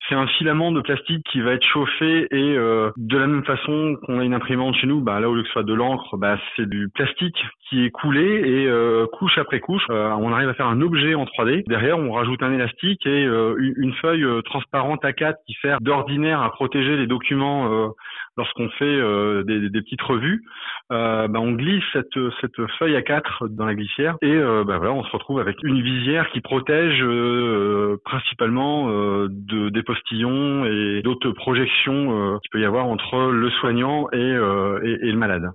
C'est un filament de plastique qui va être chauffé et de la même façon qu'on a une imprimante chez nous, là au lieu que ce soit de l'encre, c'est du plastique qui est coulé et couche après couche, on arrive à faire un objet en 3D. Derrière, on rajoute un élastique et une feuille transparente A4 qui sert d'ordinaire à protéger les documents lorsqu'on fait des petites revues. On glisse cette feuille A4 dans la glissière et voilà, on se retrouve avec une visière qui protège principalement des postillons et d'autres projections qu'il peut y avoir entre le soignant et le malade.